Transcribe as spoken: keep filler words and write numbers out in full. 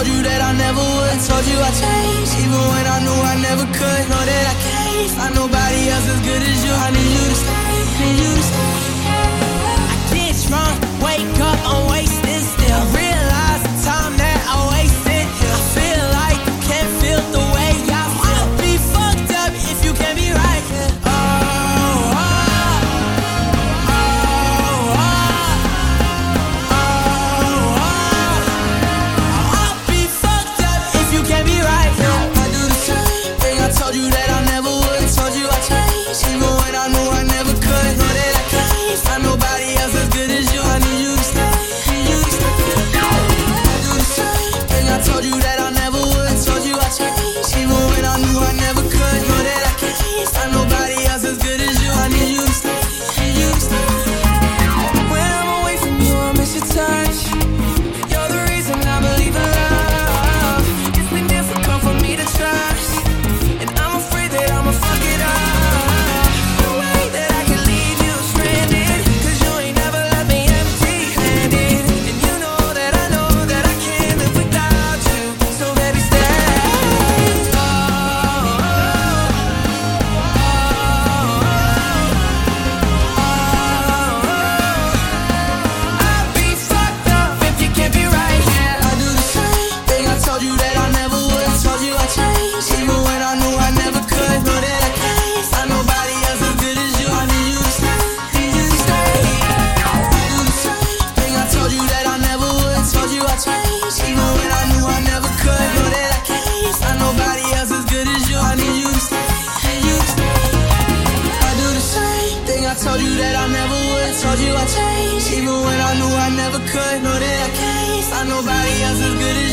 told you that I never would. Told you I changed, even when I knew I never could. Know that I can't find nobody else as good as you. I need you to stay, need you to stay. I get drunk, wake up, I'm wasted still. Realize the time that I wasted. I feel like you can't feel the way I feel. I'll be fucked up if you can't be right. Oh, oh, oh, oh, oh, oh. I'll be fucked up if you can't be right. I do the same thing I told you that I never would. Told you I changed, even when I knew I never could. Know that I can't find nobody else as good as you. I need you to stay, need you to stay. I do the same thing I told you that I never would. Told you I changed, even when I knew I never could. Know that I can't find nobody else as good as you. I need you to stay, need you to stay. When I'm away from you, I miss your touch. You're the reason I believe in love. It's been difficult for me to trust, and I'm afraid that I'ma fuck it up. No way that I can leave you stranded, 'cause you ain't never left me empty-handed. And you know that I know that I can't live without you. So baby, stay. Oh, oh, oh, oh. I'll be fucked up if you can't be right. Yeah, I do the same thing I told you that I never would. Told you I changed, even when I knew I never could. Know that I can't find nobody else as good as you. I need you to stay, need you to stay. I do the same thing I told you that I never would. Told you I changed, even when I knew I never could. Know that I can't find nobody else as good as you. I need you to stay, need you to stay. I do the same thing I told you that I never would. Told you I changed, even when I knew I never could. Know that I can't find nobody else as good as you.